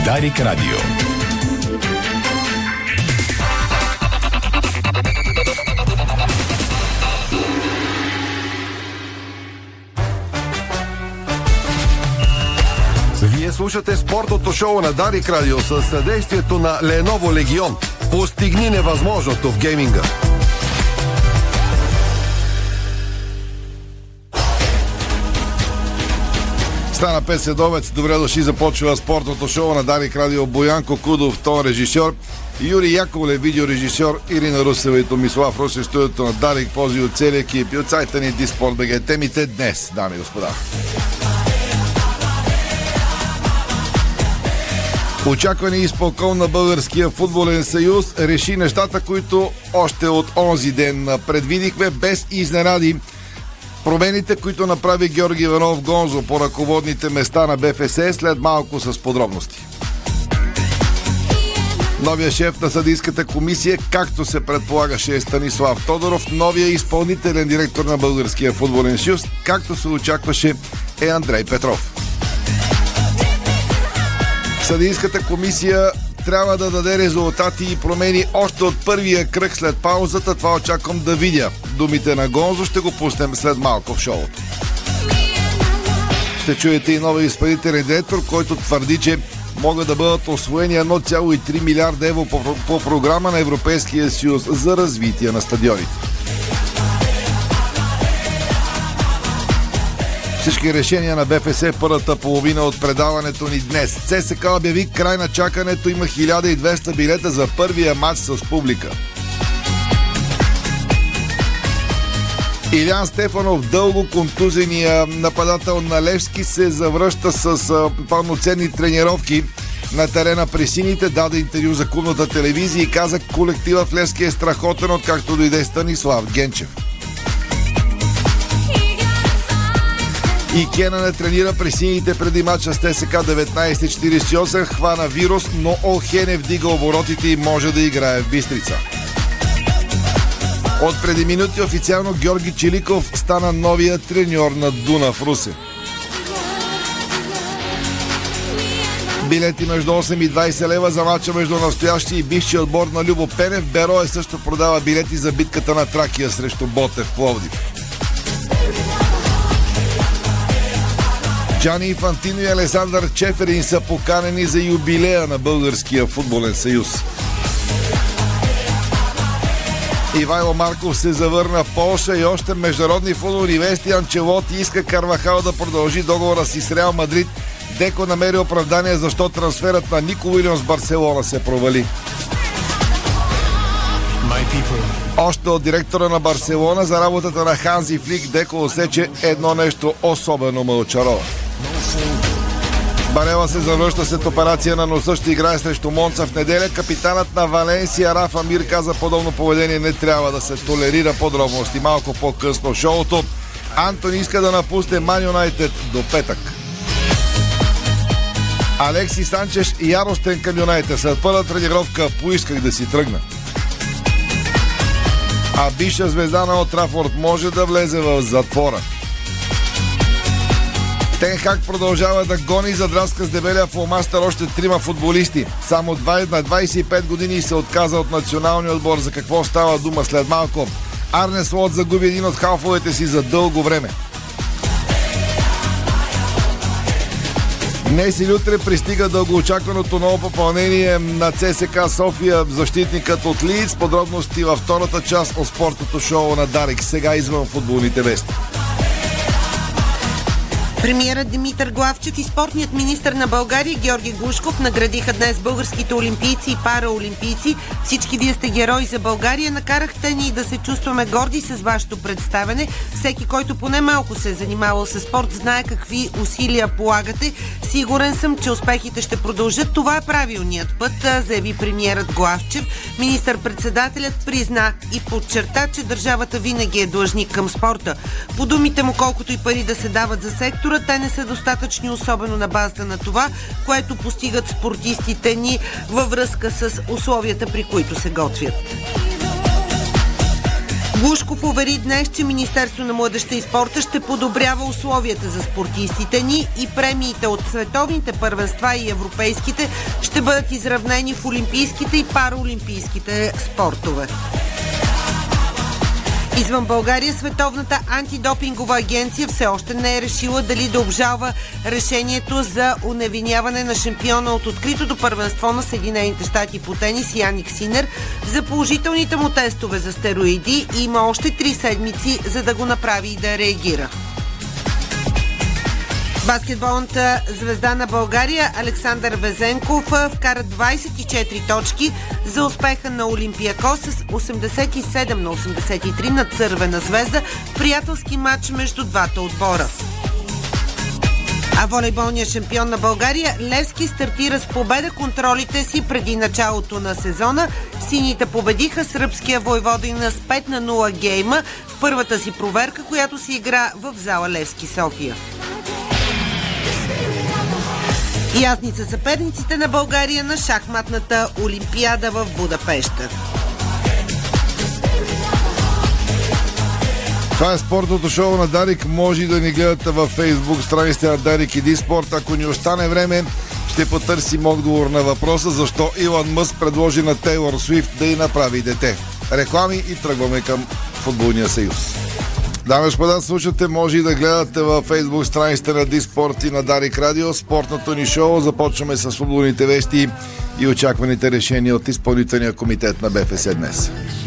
Дарик Радио. Вие слушате спортното шоу на Дарик Радио със съдействието на Lenovo Legion. Постигни невъзможното в гейминга. Стана 5 следобед. Добре дошли, започва спортното шоу на Дарик Радио. Боян Кокудов, тон режисьор, Юрий Яковлев, видеорежисьор, Ирина Русева и Томислав Русев, студиото на Дарик, пози от целия екип и от сайта ни Диспорт.бг. Темите днес, дами и господа. Очаквани изпълком на Българския футболен съюз реши нещата, които още от онзи ден предвидихме, без изненади. Промените, които направи Георги Иванов Гонзо по ръководните места на БФС, след малко с подробности. Новия шеф на съдийската комисия, както се предполагаше, е Станислав Тодоров. Новия изпълнителен директор на Българския футболен съюз, както се очакваше, е Андрей Петров. Съдийската комисия трябва да даде резултати и промени още от първия кръг след паузата. Това очаквам да видя. Думите на Гонзо ще го пуснем след малко в шоуто. Ще чуете и новия изпълнителен директор, който твърди, че могат да бъдат освоени 1,3 милиарда евро по програма на Европейския съюз за развитие на стадионите. Всички решения на БФС в първата половина от предаването ни днес. ЦСКА обяви край на чакането. Има 1200 билета за първия матч с публика. Илян Стефанов, дълго контузения нападател на Левски, се завръща с пълноценни тренировки на терена при сините. Даде интервю за клубната телевизия и каза: колективът в Левски е страхотен, откакто дойде Станислав Генчев. И Кена не тренира при сините преди мача с ТСК 1948. Хвана вирус, но Олхене вдига оборотите и може да играе в Бистрица. От преди минути официално Георги Чиликов стана новия треньор на Дунав Русе. Билети между 8 и 20 лева за мача между настоящия и бившия отбор на Любо Пенев. Берое също продава билети за битката на Тракия срещу Ботев Пловдив. Джани Инфантино и Александър Чеферин са поканени за юбилея на Българския футболен съюз. Ивайло Марков се завърна в Полша и още международни футболни вести. Анчелоти иска Карвахал да продължи договора си с Реал Мадрид. Деко намери оправдание защо трансферът на Нико Уилямс в Барселона се провали. Още от директора на Барселона за работата на Ханзи Флик Деко усече едно нещо особено ме очарова. Барела се завръща след операция на носа, ще играе срещу Монца в неделя. Капитанът на Валенсия Рафа Мир каза: подобно поведение не трябва да се толерира. Подробности малко по-късно в шоуто. Антони иска да напусне Ман Юнайтед до петък. Алекси Санчеш яростен към Юнайтед. След първа тренировка: поисках да си тръгна. А бивша звезда на Олд Трафорд може да влезе в затвора. Тен Хаг продължава да гони за драска с дебелия фулмастър още 3 футболисти. Само на 25 години се отказа от националния отбор. За какво става дума след малко? Арне Слот загуби един от халфовете си за дълго време. Днес или утре пристига дългоочакваното ново попълнение на ЦСКА София, защитникът от Лийдс. Подробности във втората част от спортното шоу на Дарик. Сега извън футболните вести. Премиерът Димитър Главчев и спортният министър на България Георги Глушков наградиха днес българските олимпийци и параолимпийци. Всички вие сте герои за България. Накарахте ни да се чувстваме горди с вашето представяне. Всеки, който поне малко се е занимавал с спорт, знае какви усилия полагате. Сигурен съм, че успехите ще продължат. Това е правилният път, заяви премиерът Главчев. Министър-председателят призна и подчерта, че държавата винаги е длъжник към спорта. По думите му, колкото и пари да се дават за сектора, те не са достатъчни, особено на базата на това, което постигат спортистите ни във връзка с условията, при които се готвят. Глушков увери днес, че Министерство на младежта и спорта ще подобрява условията за спортистите ни и премиите от световните първенства и европейските ще бъдат изравнени в олимпийските и параолимпийските спортове. Извън България, Световната антидопингова агенция все още не е решила дали да обжалва решението за уневиняване на шампиона от откритото първенство на Съединените щати по тенис Яник Синер за положителните му тестове за стероиди и има още 3 седмици, за да го направи и да реагира. Баскетболната звезда на България Александър Везенков вкара 24 точки за успеха на Олимпиакос с 87-83 на Цървена звезда в приятелски матч между двата отбора. А волейболният шампион на България Левски стартира с победа контролите си преди началото на сезона. Сините победиха сръбския Войводина с 5-0 гейма в първата си проверка, която се игра в зала Левски София. Ясни са съперниците на България на шахматната олимпиада в Будапеща. Това е спортното шоу на Дарик. Може да ни гледате във Фейсбук страниците на Дарик и Диспорт. Ако ни остане време, ще потърсим отговор на въпроса защо Илон Мъск предложи на Тейлор Суифт да й направи дете. Реклами и тръгваме към Футболния съюз. Дами и господа, слушате, може и да гледате във Фейсбук страниците на Диспорт и на Дарик Радио. Спортното ни шоу. Започваме с футболните вести и очакваните решения от изпълнителния комитет на БФС днес.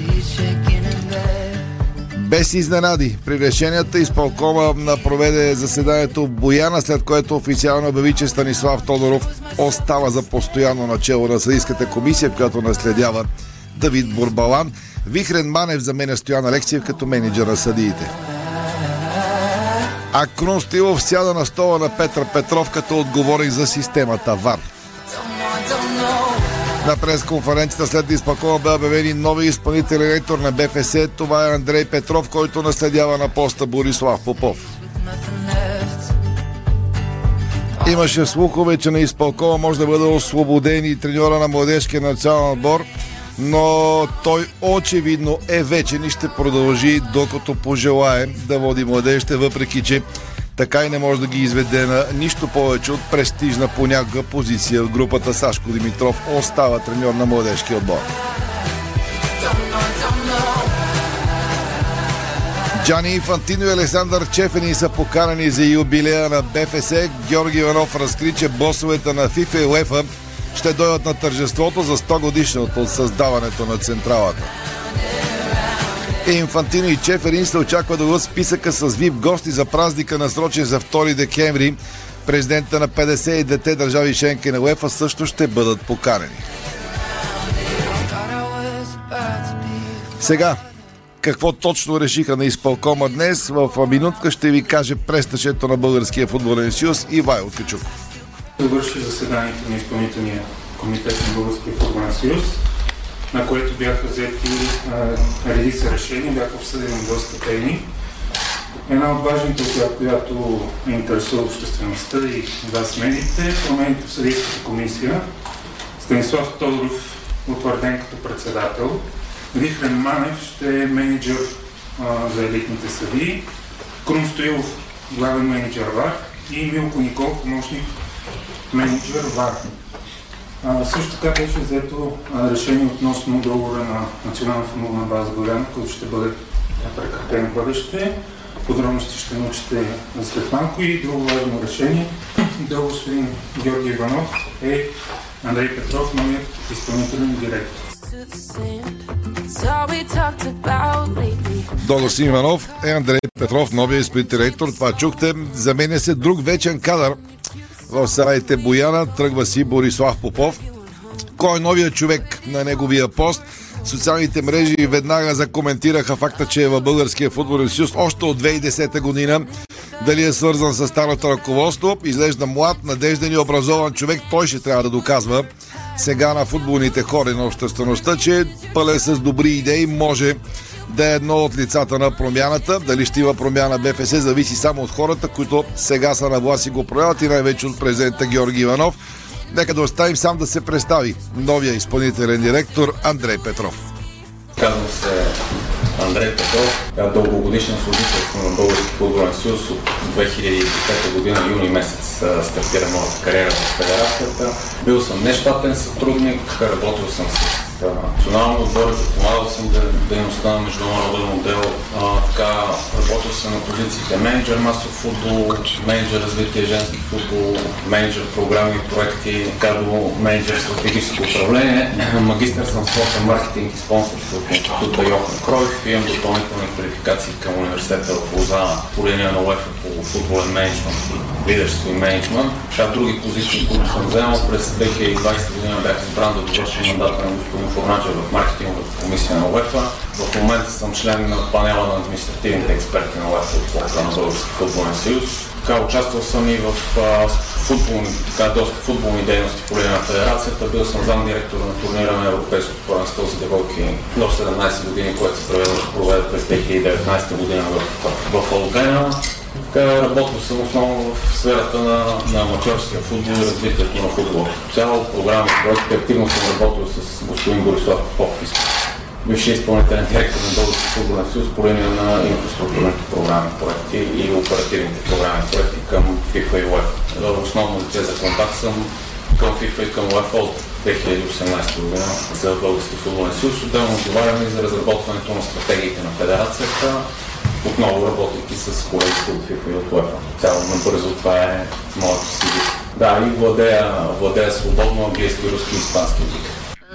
Без изненади, при решенията изпълкома проведе заседанието в Бояна, след което официално обяви, че Станислав Тодоров остава за постоянно начело на съдийската комисия, която наследява Давид Бурбалан. Вихрен Манев заменя Стоян Алексиев като мениджър на съдиите. А Крун Стоилов сяда на стола на Петър Петров, като отговори за системата ВАР. На пресконференцията след изпълкома бе обявени нови изпълнителен директор на БФС. Това е Андрей Петров, който наследява на поста Борислав Попов. Имаше слухове, че на изпълкома може да бъде освободен и треньора на младежкия национален отбор, но той очевидно е вечен и ще продължи докато пожелае да води младежите, въпреки че така и не може да ги изведе на нищо повече от престижна понякога позиция в групата. Сашко Димитров остава треньор на младежкия отбор. Джани Инфантино и Александър Чефени са поканени за юбилея на БФС. Георги Иванов разкри, че босовете на ФИФА и УЕФА ще дойдат на тържеството за 100 годишното от създаването на централата. Инфантино и Чеферин се очаква да дадат списъка с VIP гости за празника, насрочен за 2 декември. Президента на 52-те държави членки на УЕФА също ще бъдат поканени. Сега, какво точно решиха на изпълкома днес? В минутка ще ви каже престъчето на Българския футболен съюз Ивайло Качуков. Завърши заседанието на изпълнителния комитет на Българския футболен съюз, на което бяха взети редица решения, бяха обсъдени доста теми. Една от важните, която интересува обществеността и вас медиите, промените в съдийската комисия. Станислав Тодоров утвърден като председател. Вихрен Манев ще е менеджер за елитните съдии. Крум Стоилов главен менеджер ВАР и Милко Никол помощник менеджер ВАР. Също така беше взето решение относно договора на Национална футболна база Бояна, който ще бъде прекратен в бъдеще. Подробности ще научите след малко. И друго важно решение до господин Георги Иванов е Андрей Петров, новият изпълнителен директор. До господин Иванов е Андрей Петров, новия изпълнителен директор. Това чухте. Заменя се друг вечен кадър в сараите Бояна. Тръгва си Борислав Попов. Кой е новият човек на неговия пост? Социалните мрежи веднага закоментираха факта, че е в Българския футболен съюз още от 2010 година. Дали е свързан с старото ръководство? Изглежда млад, надежден и образован човек. Той ще трябва да доказва сега на футболните хори на обществеността, че пълен с добри идеи може да е едно от лицата на промяната. Дали ще има промяна БФС, зависи само от хората, които сега са на власт и го проявят, и най-вече от президента Георги Иванов. Нека да оставим сам да се представи новия изпълнителен директор Андрей Петров. Казвам се Андрей Петров, дългогодишен служител на Български футболен съюз. От 2005 година, юни месец, стартира моята кариера в федерацията. Бил съм нещатен сътрудник, работил съм с национално отбор, помагал съм дейността на международен отдел. Работил съм на позициите менеджер масов футбол, менеджер развитие женски футбол, менеджер програми и проекти, до менеджер стратегическо управление. Магистър съм в спортен маркетинг и спонсорство в института Йохан Кройф. Имам допълнителни квалификации към университета в Лозана по линия на УЕФА по футболен менеджмент и лидерство и менеджмент. Други позиции, които съм вземал през 2020 година, бях избран да довършим мандата на господин Фурнаджа в маркетинговата комисия на УЕФА. В момента съм член на панела на административните експерти на УЕФА от флота на Български футболен съюз. Участвал съм и в доста футболни дейности по линия на федерацията. Бил съм замдиректор на турнира на Европейското първенство за девойки до 17 години, което се проведе през 2019 година в Албена. Работил съм основно в сферата на аматьорския футбол и развитието на футбола. Цяло програми, проекти, активно съм работил с господин Борислав Попов, бивши изпълнителен директор на Български футболен съюз по линия на инфраструктурните програми, проекти и оперативните програми, проекти към FIFA и UEFA. Основно лице за контакт съм към FIFA и към UEFA от 2018 година за Български футболен съюз. Отделно отговаряме и за разработването на стратегиите на федерацията, отново работейки с колегите от FIFA и от UEFA. Цяло набързо това е моето стили. Да, и владея свободно английски, руски и испански език.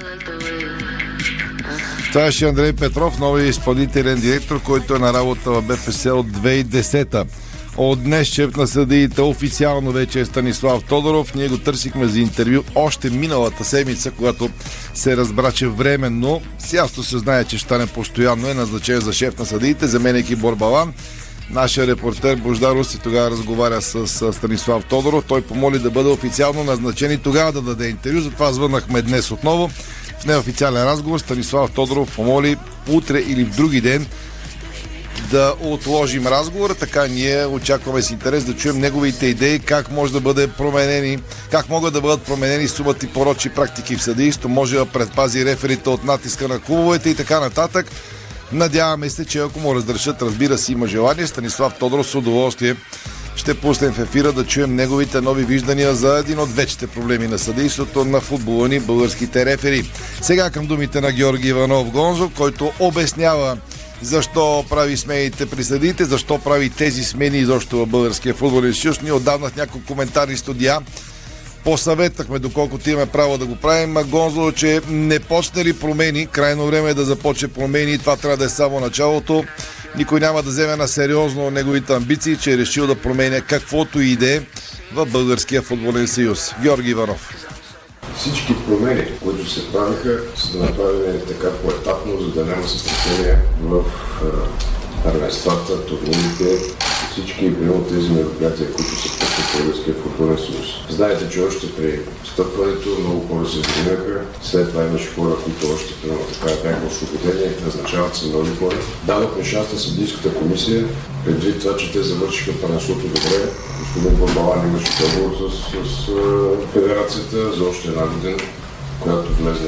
Това е Андрей Петров, нови изпълнителен директор, който е на работа в БФС от 2010-та. От днес шеф на съдиите официално вече е Станислав Тодоров. Ние го търсихме за интервю още миналата седмица, когато се разбра, че временно, с ясно се знае, че ще стане постоянно, е назначен за шеф на съдиите, заменяйки Борбалан. Нашия репортер Бождар Руси тогава разговаря с Станислав Тодоров. Той помоли да бъде официално назначен и тогава да даде интервю. Затова звъннахме днес отново. В неофициален разговор Станислав Тодоров помоли утре или в други ден да отложим разговора. Така ние очакваме с интерес да чуем неговите идеи как могат да бъдат променени сумати порочни практики в съдийство, може да предпази реферите от натиска на клубовете и така нататък. Надяваме се, че ако му разрешат, разбира се, има желание, Станислав Тодоров с удоволствие ще пуснем в ефира да чуем неговите нови виждания за един от вечните проблеми на съдийството на футбола ни, българските рефери. Сега към думите на Георги Иванов Гонзо, който обяснява защо прави смените при съдиите, защо прави тези смени изобщо в Българския футболен съюз. Ние отдавна в няколко коментарни студия посъветахме, доколкото имаме право да го правим, Гонзо, че не почне ли промени, крайно време е да започне промени и това трябва да е само началото. Никой няма да вземе на сериозно неговите амбиции, че е решил да променя каквото и да е в Българския футболен съюз. Георги Иванов. Всички промени, които се правиха, са направени така поетапно, за да няма състезание в първенствата, турнирите, всички от тези мероприятия, които се пускат в Българския футболен съюз. Знаете, че още при встъпването много хора се сгинаха, след това имаше хора, които още бяха освободени, назначават се нови хора. Дадохме шанс на съдийската комисия, предвид това, че те завършиха първенството добре. Господин Борбалан имаше договор с федерацията за още една година, която влезе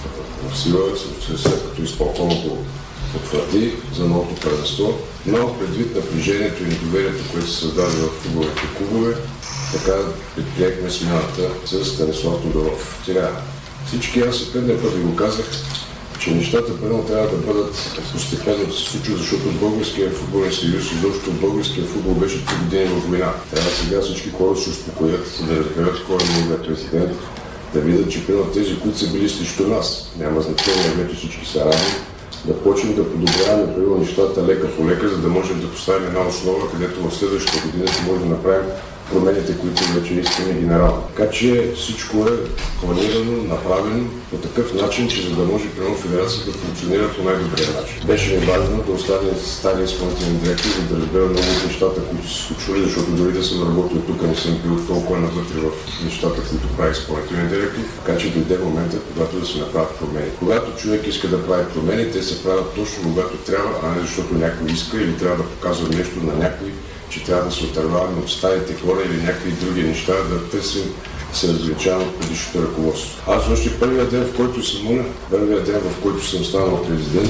в сила, след като изпълкома го потвърди за новото първенство. Но предвид напрежението и недоверието, което се създаде в футболните клубове, така предприехме смяната с Станислав Тодоров. Сега всички аз и предния път ви го казах, че нещата първо трябва да бъдат постепенно да се случват, защото Българския футболен съюз и защото Българския футбол беше 3 години в война. Трябва сега всички хора да се успокоят, да разберат кой е новият президент, да видят, че примерно тези, които са били срещу нас, няма значение, вече всички са равни, да почнем да подобряваме нещата лека по лека, за да можем да поставим една основа, където в следващата година ще можем да направим промените, които вече искаме генерално. Така че всичко е планирано, направено по такъв начин, че за да може примерно федерацията да функционира по най-добрия начин. Беше ми важно да остане стария изпълнителен директор, за да разбера много от нещата, които се случвали, защото дори да съм работил тук, не съм бил толкова навътре в нещата, които прави изпълнителен директор. Така че дойде момента, когато да се направят промени. Когато човек иска да прави промени, те се правят точно когато трябва, а не защото някой иска или трябва да показва нещо на някой, че трябва да се отърваваме от старите хора или някакви други неща, да търсим да се различаваме от предишното ръководство. Аз още първия ден, в който съм станал президент,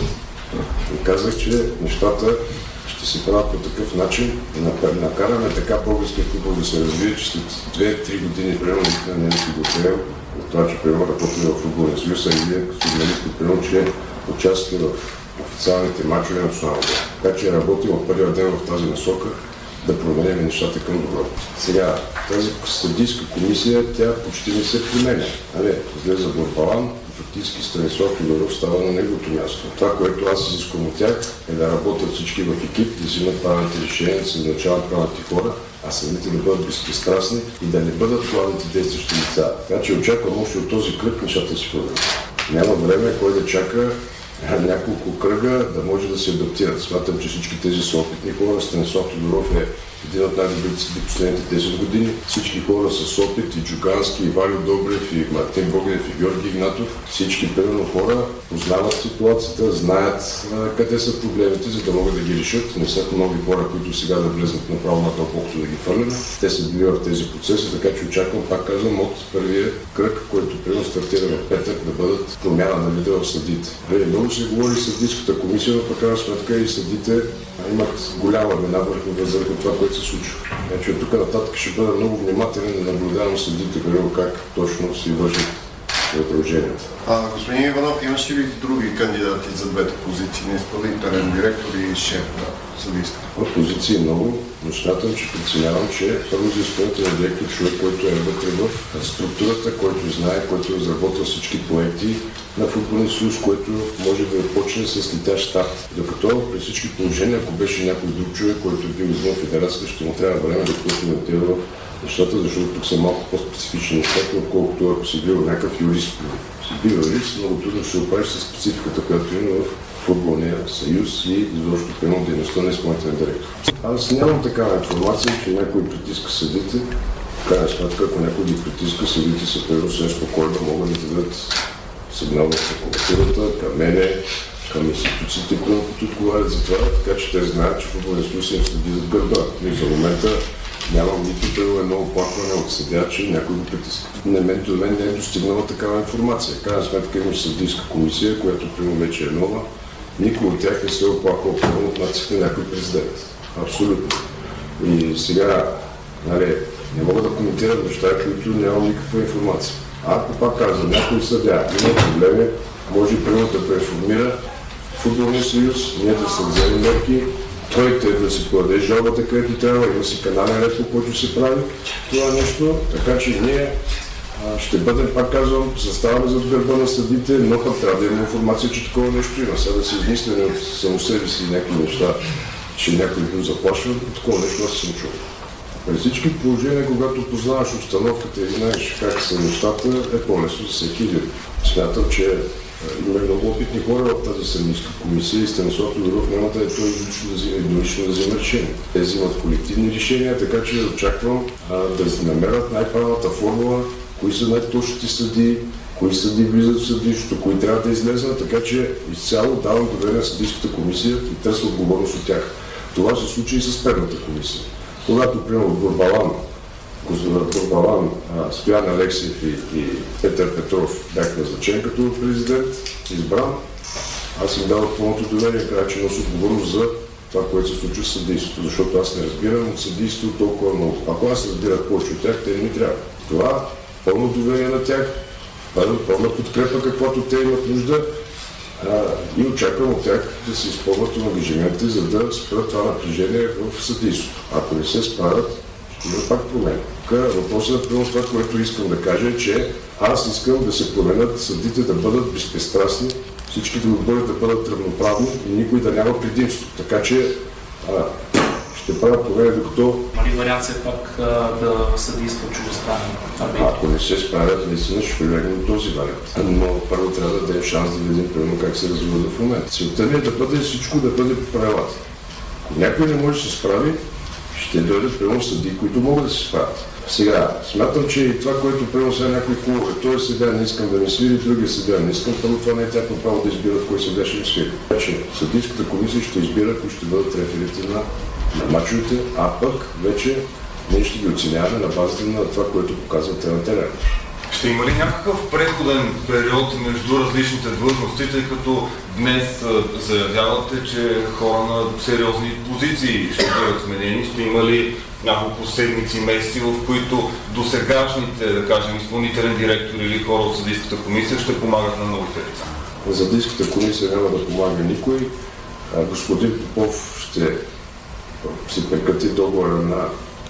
И казах, че нещата ще се правят по такъв начин, накараме така българския футбол да се развие, че след 2-3 години, примерно, не е си го приел, от това, че примерно работи в футболния съюз, а и вие, журналисти, примерно, че участвате в официалните мачове на националната. Така че работим от първия ден в тази насока да променим нещата към добро. Сега, тази съдийска комисия, тя почти не се променя. Излезе Борбалан, фактически Станислав Тодоров става на неговото място. Това, което аз изисквам от тях, е да работят всички в екип, да взимат правилните решения, да се назначават правилните хора, а самите да бъдат безпристрастни и да не бъдат главните действащи лица. Така че очаквам още от този кръг нещата си променят. Няма време кой да чака няколко кръга да може да се адаптират. Смятам, че всички тези са опитни хора. Станислав Тодоров е един от най-добрите съдии последните 10 години. Всички хора с опит, и Джугански, и Валио Добрев, и Мартин Богданов, и Георги Игнатов. Всички примерно хора познават ситуацията, знаят къде са проблемите, за да могат да ги решат. Не са нови хора, които сега да влезнат направо на колкото да ги фърнем. Те са били в тези процеси, така че очаквам, пак казвам, от първия кръг, който примерно стартира в петък, да бъдат промяна на вида в съдите. Много се говори съдийската комисия, но пък крайна сметка и съдите имат голяма вина върху това, което се случва. Значи от тук нататък ще бъда много внимателен да наблюдавам съдите, как точно си вършат задълженията. Господин Иванов, имаш ли други кандидати за двете позиции на изпълнителен директор и шеф на съдийската? От позиции много, но смятам, че преценявам, че първо за изпълнителен директор човек, който е вътре в структурата, който знае, който е разработил всички проекти на футболния съюз, който може да почне с летящ старт. Докато при всички положения, ако беше някой друг човек, който е бил извън федерацията, ще му трябва време да коментира в нещата, защото тук са малко по-специфични нещата, отколкото ако си бил някакъв юрист. Си бил юрист, много трудно ще се оправиш с спецификата, която има в футболния съюз и изобщо приема дейността на изпълнителен директор. Аз нямам такава информация, че някой притиска съдите. В крайна сметка, ако някой ги притиска, съдите са съвсем спокойно, могат да дадат сигнал в прокуратурата, към мене, към институциите, които отговарят за това, така че те знаят, че футболния съюз им следи зад гърба. И за момента нямам нито едно оплакване от съдия, че някой го притиска. До мен не е достигнала такава информация. Крайна сметка имаш съдийска комисия, която примерно вече е нова. Никой от тях не се е оплаквал от натиск на някой президент. Абсолютно. И сега, не мога да коментирам неща, които нямам никаква информация. Ако пак казвам, някой съдия има проблеми, може примерно да преформира футболния съюз, ние да се взели мерки, той да си подаде жалбата, където трябва, има си канален ред, по който се прави това нещо, така че ние ще бъдем, пак казвам, съставаме зад гърба на съдите, но пък трябва да има информация, че такова нещо има. Сега да се измисляме от само себе си някакви неща, че някой бил заплашван, такова нещо аз съм чул. При всички положения, когато познаваш обстановката и знаеш как са нещата, е по-лесно за всеки един. Смятам, че има много опитни хора в тази съдийска комисия и Станислав Тодоров няма да е той еднолично да взема решение. Те взимат колективни решения, така че очаквам да намерят най-правилната формула, кои са най-точните съдии, кои съдии влизат в съдилището, кои трябва да излезнат, така че изцяло давам доверие на съдийската комисия и търся отговорност от тях. Това се случи и с предната комисия. Когато, примерно, Борбалан, Стоян Алексиев и Петър Петров бях назначен като президент, избран, аз им давах пълното доверие, край, че носи отговорност за това, което се случва с съдийството, защото аз не разбирам от съдийството толкова много. Ако аз разбирах повече от тях, те не ми трябва. Това пълно доверие на тях, пълна подкрепа, каквото те имат нужда и очаквам от тях да се изпълнят ангажименти, за да спрат това напрежение в съдийството. Ако не се справят, ще има пак промени. Въпросът е това, което искам да кажа, е, че аз искам да се променят съдите да бъдат безпристрастни, всички да бъдат равноправни и никой да няма предимство. Така че ще правя промени, докато... Мали вариант все пак да съдейства чуждестранни арбитри? Ако не се справят, наистина ще прилегнем този вариант. Но първо трябва да дадем шанс да видим примерно как се развива в момента. Целта ни е да бъде всичко да бъде по правилата. Ако някой не може да се справи, ще дойдат примерно съдии, които могат да се справят. Сега, смятам, че и това, което примерно сега някой клубове, той съдия не искам да ми свири, другия съдия не искам, първо това не е тяхно право да избират кой съдия ще им свири. Значи, съдийската комисия ще избира кои ще бъдат реферите на мачовете, а пък вече ние ще ги оценяваме на базата на това, което показват те на терена. Ще има ли някакъв преходен период между различните длъжности, тъй като днес заявявате, че хора на сериозни позиции ще бъдат сменени? Ще има ли няколко седмици, месеци, в които досегашните, да кажем, изпълнителен директор или хора от съдийската комисия ще помагат на новите лица? Съдийската комисия няма да помага никой. Господин Попов ще се прекрати договора на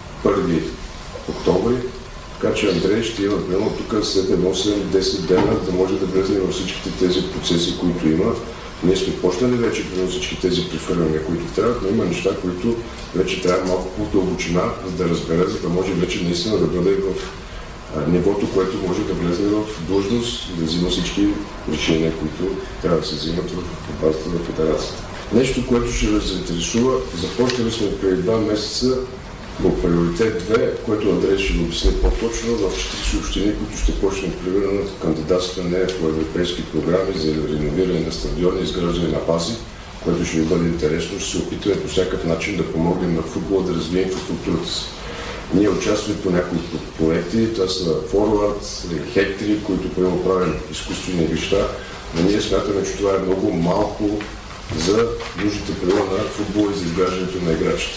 1 октомври, така че Андрей ще има примерно тук 7, 8, 10 дена, да може да влезе във всичките тези процеси, които има. Ние сме почнали вече всички тези прехвърляния, които трябва, но има неща, които вече трябва малко по-дълбочина, за да разбере, за да може вече наистина да бъде в нивото, което може да влезе в длъжност и да взима всички решения, които трябва да се взимат в базата на федерацията. Нещо, което ще ви заинтересува, започнали сме преди 2 месеца по приоритет 2, което Андрей ще го обясни по-точно, в 40 общини, които ще почнем примерно кандидатстване по европейски програми за реновиране на стадиони, изграждане на бази, което ще ви бъде интересно. Ще се опитаме по всякакъв начин да помогнем на футбола да развие инфраструктурата си. Ние участваме по някои проекти, това са форвард, хектори, които правим изкуствени неща, но ние смятаме, че това е много малко за нуждите на футбола и за изграждането на играчите.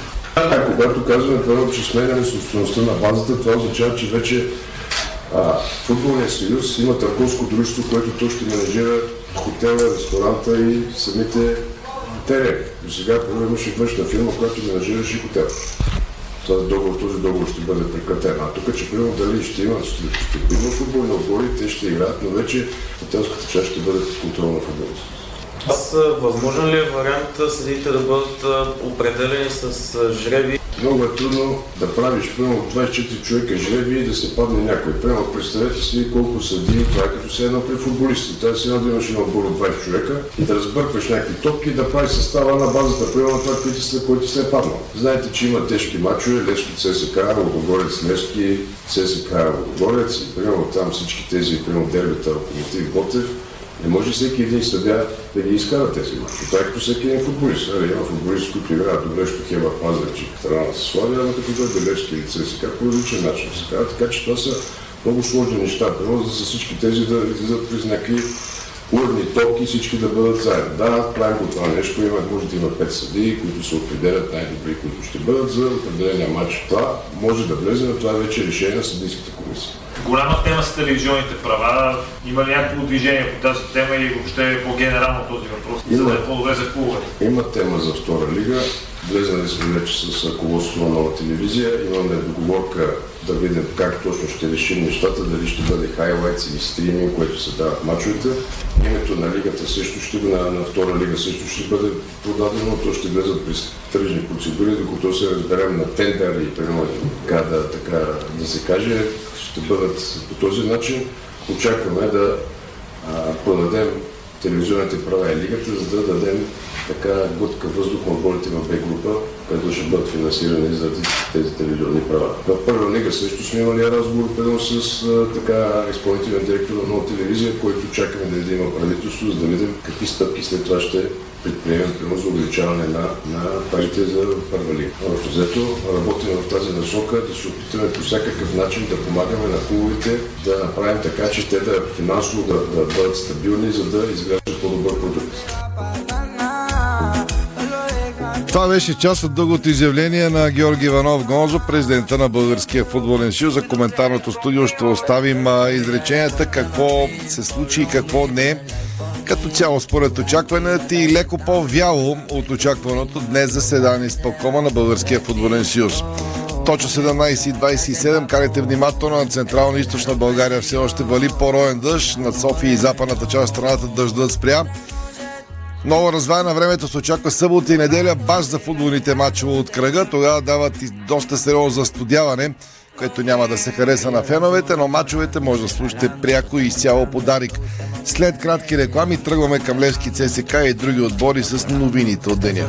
Когато казваме първо, че сменяме собствеността на базата, това означава, че вече Футболният съюз има търговско дружество, което то ще менеджира хотела, ресторанта и самите терени. До сега първо имаше външна фирма, която менеджираше хотел. Този договор ще бъде прекратен. А тук, че примерно дали ще има футболни отбори, те ще играят, но вече хотелската част ще бъде под контрол на футболистите. Възможен ли е вариант съдиите да бъдат определени с жреби? Много е трудно да правиш примерно 24 човека жреби и да се падне някой. Примерно представете си колко съдии, това е като се едно при футболисти. Трябва си да имаш на отбор от 20 човека и да разбъркваш някакви топки и да правиш състава на базата, примерно това, който се е паднал. Знаете, че има тежки мачове, Левски ЦСК, Лудогорец Левски, ЦСК Лудогорец и примерно там всички тези примерно дербета, Локомотив, Ботев. Не може всеки един съдия да ги изкара тези мачове. Това е като всеки един футболист. Има футболисти, които играят добре, що Хебър Пазарчик, Трана се славя, но като дойде Левски или ЦСКА по различен начин се казва. Така че това са много сложни неща. Примерно за всички тези да излизат признаки уредни топки, всички да бъдат заедно. Да, правим го това нещо. Може да има 5 съдии, които се определят най-добри, които ще бъдат за определения матч. Това може да влезе, но това е вече решение на съдийската комисия. Голяма тема с телевизионните права. Има ли някакво движение по тази тема и въобще по-генерално този въпрос? За да е по-добре за клубовете? Има тема за втора лига. Влезали сме вече с ръководството на нова телевизия. Имаме договорка да видим как точно ще решим нещата, дали ще бъде хайлайтс или стриминг, което се дават мачовете. Името на лигата също на втора лига също ще бъде продадено, то ще влезат през тръжни процедури, докато се разберем на тендер и примерно така да се каже, ще бъдат по този начин. Очакваме да продадем телевизионните права и лигата, за да дадем така глътка въздух на отборите в Б-група, където ще бъдат финансирани за тези телевизионни права. В първа лига също сме имали разговор с изпълнителен директор на нова телевизия, който чакаме да има правителство, за да видим какви стъпки след това ще предприемем за увеличаване на парите за първа лига. Общо взето работим в тази насока, да се опитаме по всякакъв начин да помагаме на клубовете, да направим така, че те да финансово да бъдат стабилни, за да изграждат по-добър продукт. Това беше част от дългото изявление на Георги Иванов Гонзо, президента на Българския футболен съюз. За коментарното студио ще оставим изреченията какво се случи и какво не. Като цяло според очакването и леко по-вяло от очакваното днес заседание с Пълкома на Българския футболен съюз. Точно 17:27, карайте внимателно, на централна и източна България все още вали по-роен дъжд, над София и западната част в страната дъждът спря. Много развая на времето се очаква събота и неделя, баш за футболните мачове от кръга. Тогава дават и доста сериозно застудяване, което няма да се хареса на феновете, но мачовете може да слушате пряко и изцяло подарик. След кратки реклами тръгваме към Левски ЦСК и други отбори с новините от деня.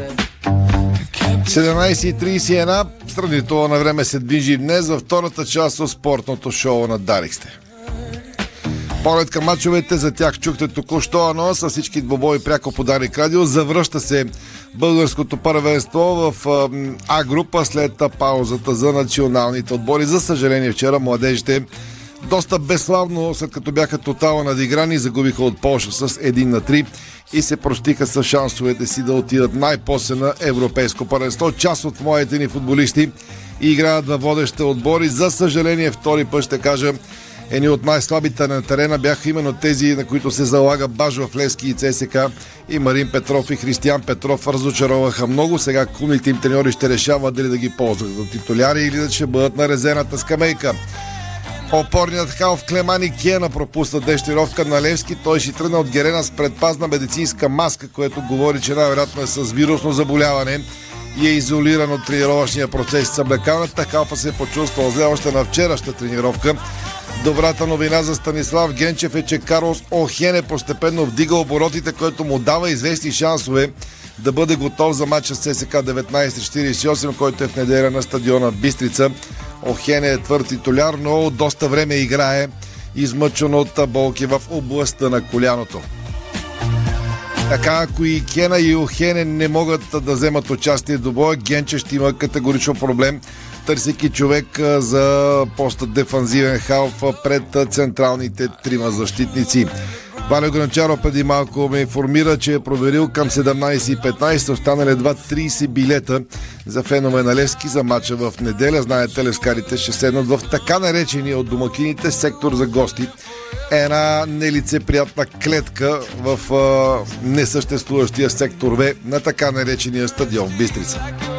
17:31, сравнително на време се движи днес във втората част от спортното шоу на Дарик сте. Поглед към мачовете, за тях чухте току-що анонс, с всички двобои пряко по Дарик Радио. Завръща се българското първенство в А група след паузата за националните отбори. За съжаление, вчера младежите Доста безславно, след като бяха тотално надиграни, загубиха от Полша с 1-3 и се простиха с шансовете си да отидат най-после на европейско първенство. Част от моите ни футболисти играят във водещите отбори. За съжаление, втори път ще кажа, едни от най-слабите на терена бяха именно тези, на които се залага Бажо Левски и ЦСКА, и Марин Петров и Християн Петров разочароваха много. Сега клубните им треньори ще решават дали да ги ползват за титуляри или да ще бъдат на резервната скамейка. Опорният халф Клемани Киена пропусна дещировка на Левски. Той ще тръгна от Герена с предпазна медицинска маска, което говори, че най-вероятно е с вирусно заболяване и е изолиран от тренировъчния процес. Съблекалната халфа се е почувствал зле още на вчерашната тренировка. Добрата новина за Станислав Генчев е, че Карлос Охене постепенно вдига оборотите, което му дава известни шансове да бъде готов за матча с ЦСКА 1948, който е в неделя на стадиона Бистрица. Охене е твърд титуляр, но доста време играе, измъчен от болки в областта на коляното. Така, ако и Кена и Охене не могат да вземат участие до боя, Генче ще има категорично проблем, търсейки човек за поста дефанзивен халф пред централните трима защитници. Валио Гранчаров преди малко ме информира, че е проверил към 17:15 останали едва 30 билета за феномена Левски за матча в неделя. Знаете, левскарите ще седнат в така наречения от домакините сектор за гости. Една нелицеприятна клетка в несъществуващия сектор В на така наречения стадион в Бистрица.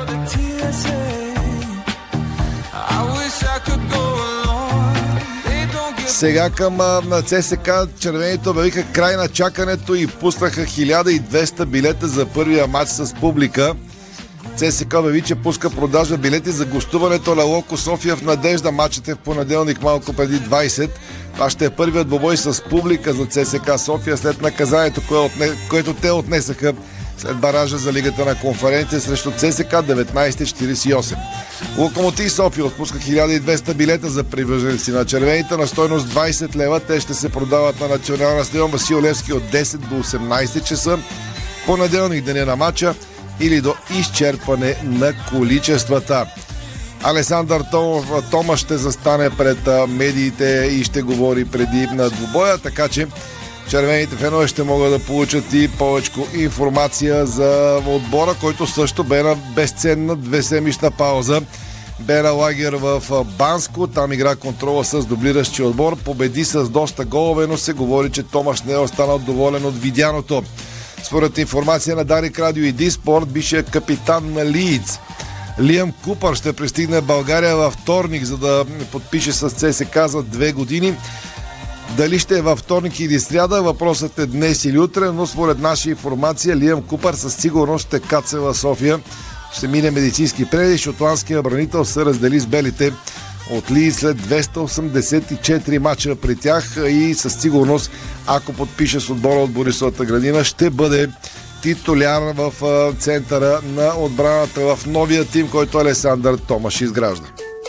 Сега към на ЦСКА червените обявиха край на чакането и пуснаха 1200 билета за първия матч с публика. ЦСКА обяви, че пуска продажа билети за гостуването на Локо София в надежда. Матчът е в понеделник малко преди 20. Това ще е първият двубой с публика за ЦСКА София след наказанието, което те отнесаха след баража за Лигата на конференция срещу ЦСКА 1948. Локомотив София отпуска 1200 билета за привърженици на червените на стойност 20 лева. Те ще се продават на националния стадион Васил Левски от 10 до 18 часа, понеделник деня на матча или до изчерпване на количествата. Алесандър Томаш ще застане пред медиите и ще говори преди на двубоя, така че червените фенове ще могат да получат и повече информация за отбора, който също бе на безценна 2-седмична пауза. Бе на лагер в Банско, там игра контрола с дублиращи отбор, победи с доста голове, но се говори, че Томаш не е останал доволен от видяното. Според информация на Дарик Радио и Диспорт, бившият капитан на Лийдс Лиам Купър ще пристигне в България във вторник, за да подпише с ЦСКА за 2 години. Дали ще е във вторник или сряда, въпросът е днес или утре, но според наша информация Лиам Купър със сигурност ще каце в София. Ще мине медицински преглед. Шотландския бранител се раздели с белите от Лийдс след 284 мача при тях и със сигурност, ако подпише с отбора от Борисовата градина, ще бъде титуляр в центъра на отбраната в новия тим, който Алесандър Томаш изгражда.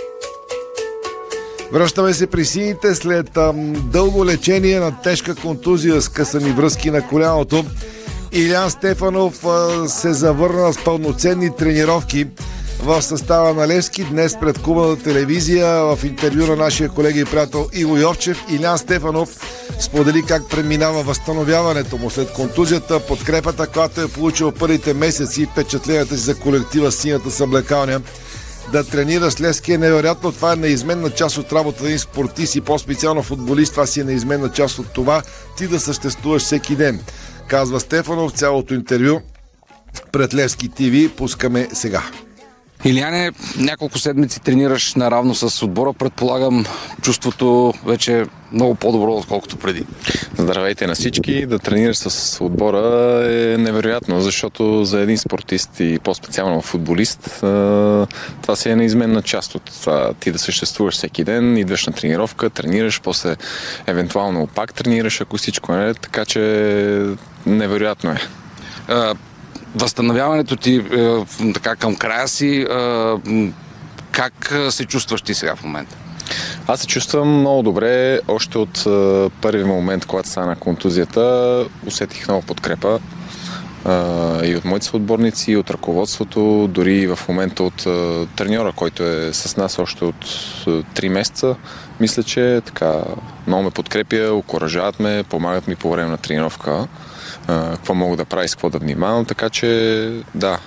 Връщаме се при сините след дълго лечение на тежка контузия с късани връзки на коляното. Илян Стефанов се завърна с пълноценни тренировки в състава на Левски. Днес пред Кубана телевизия в интервю на нашия колега и приятел Иво Йовчев, Илян Стефанов сподели как преминава възстановяването му след контузията, подкрепата, която е получил първите месеци, впечатленията си за колектива синята съблекалня. Да тренира с Левски е невероятно. Това е неизменна част от работа на един спортист и по-специално футболист. Това си е неизменна част от това ти да съществуваш всеки ден, казва Стефанов. Цялото интервю пред Левски ТВ пускаме сега. Иляне, няколко седмици тренираш наравно с отбора. Предполагам, чувството вече е много по-добро, отколкото преди. Здравейте на всички. Да тренираш с отбора е невероятно, защото за един спортист и по-специално футболист това си е неизменна част от това. Ти да съществуваш всеки ден, идваш на тренировка, тренираш, после евентуално пак тренираш, ако всичко е, така че невероятно е. Възстановяването ти така към края си, как се чувстваш ти сега в момента? Аз се чувствам много добре. Още от първи момент, когато стана контузията, усетих много подкрепа и от моите съотборници, и от ръководството, дори в момента от треньора, който е с нас още от 3 месеца. Мисля, че така много ме подкрепя, окуражават ме, помагат ми по време на тренировка, какво мога да правя и с какво да внимавам, така че да.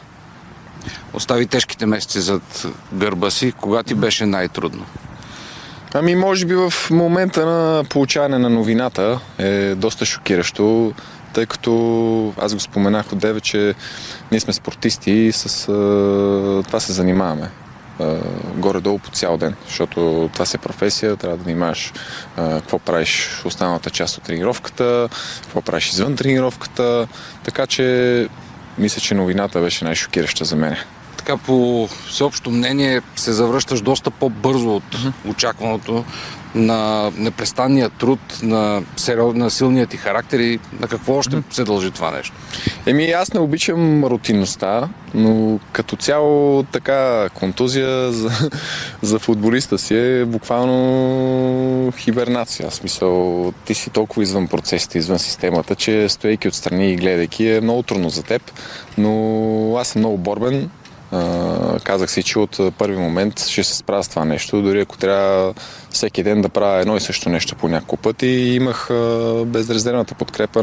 Остави тежките месеци зад гърба си. Кога ти беше най-трудно? Ами може би в момента на получаване на новината е доста шокиращо, тъй като аз го споменах от деве, че ние сме спортисти и с това се занимаваме. Горе-долу по цял ден, защото това си е професия, трябва да внимаваш какво правиш останалата част от тренировката, какво правиш извън тренировката, така че мисля, че новината беше най-шокираща за мен. Така по всеобщо мнение се завръщаш доста по-бързо от очакваното, на непрестанния труд, на силния ти характер и на какво още се дължи това нещо? Аз не обичам рутинността, но като цяло така контузия за футболиста си е буквално хибернация. В смисъл, ти си толкова извън процесите, извън системата, че стоейки отстрани и гледайки е много трудно за теб, но аз съм много борбен. Казах си, че от първи момент ще се справя с това нещо, дори ако трябва всеки ден да правя едно и също нещо по няколко пъти. И имах безрезервната подкрепа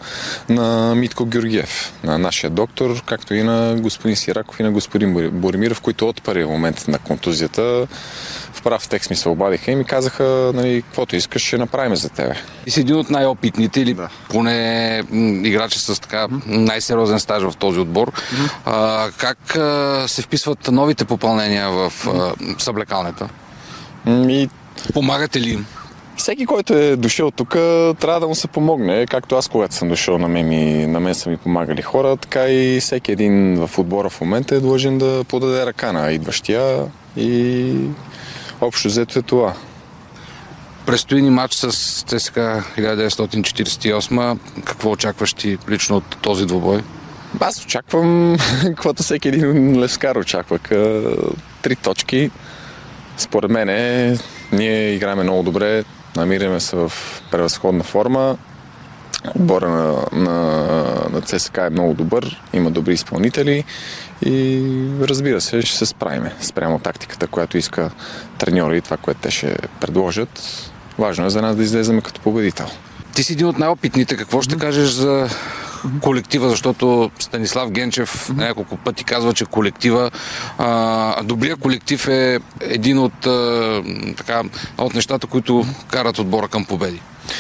на Митко Георгиев, на нашия доктор, както и на господин Сираков и на господин Боримиров, които от първия момент на контузията в прав текст ми се обадиха и ми казаха, нали, каквото искаш, ще направим за тебе. Ти си един от най-опитните или поне играчи с така най-сериозен стаж в този отбор. Как се вписват новите попълнения в съблекалнята? Помагате ли им? Всеки, който е дошъл тук, трябва да му се помогне. Както аз, когато съм дошъл, на мен са ми помагали хора, така и всеки един в отбора в момента е длъжен да подаде ръка на идващия и общо взето е това. Предстои ни матч с ЦСКА 1948. Какво очакваш ти лично от този двубой? Аз очаквам каквото всеки един левскар очаква. 3 точки. Според мен ние играем много добре, намираме се в превъзходна форма. Отбора на ЦСКА е много добър, има добри изпълнители и разбира се, ще се справим спрямо тактиката, която иска треньори и това, което те ще предложат. Важно е за нас да излезем като победител. Ти си един от най-опитните. Какво ще кажеш за колектива, защото Станислав Генчев няколко пъти казва, че колектива, добрият колектив е един от нещата, които карат отбора към победи.